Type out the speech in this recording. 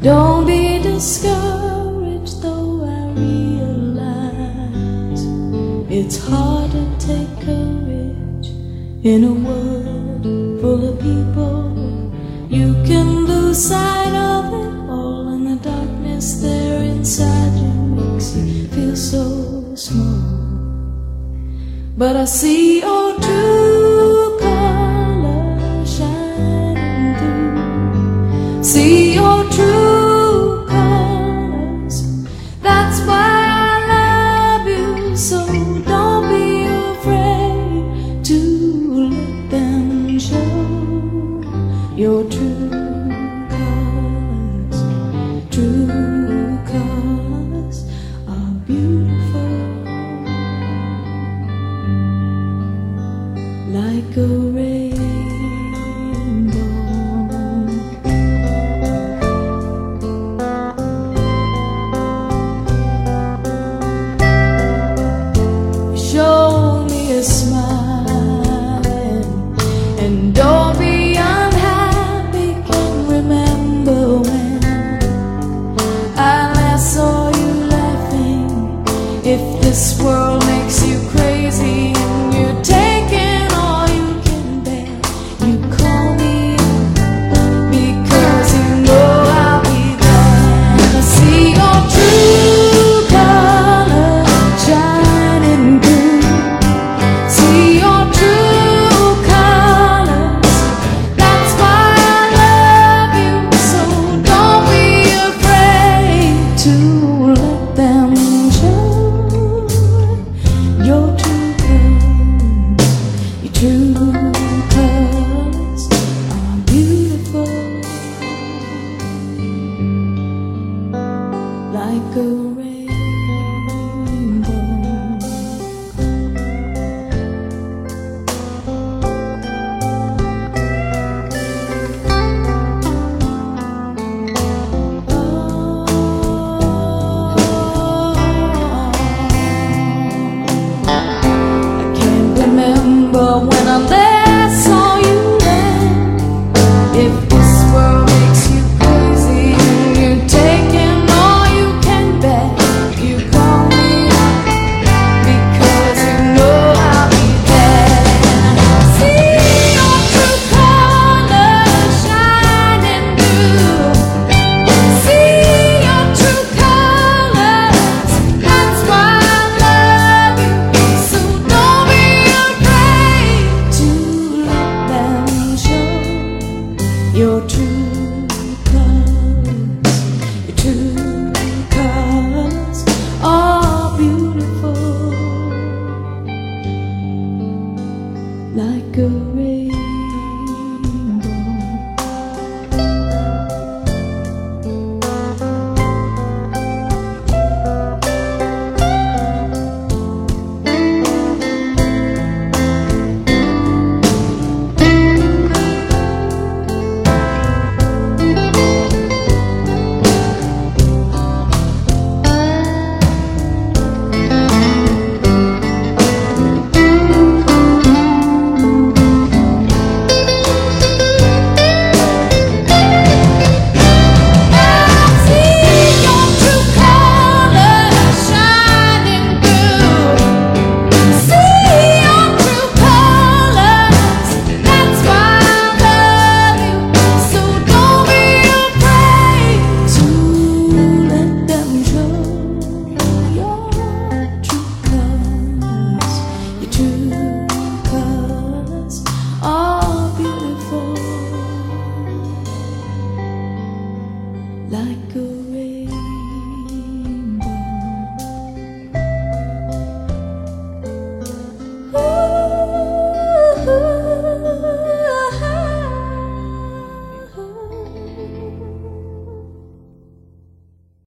Don't be discouraged, though I realize it's hard to take courage in a world full of people. You can lose sight of it all, and the darkness there inside you makes you feel so small. But I see your true colors shining through. See your true colors. That's why I love you. So don't be afraid to let them show your true colors. True colors are beautiful, like a rainbow. Show me a smile, and don't be unhappy. Can remember when I last saw you laughing. If this world makes you crazy and you're taking all you can bear, you call me because you know I'll be there. And I see your true colors shining through. See your true colors. That's why I love you. So don't be afraid to let them show your true colors. Your true colors are beautiful, like a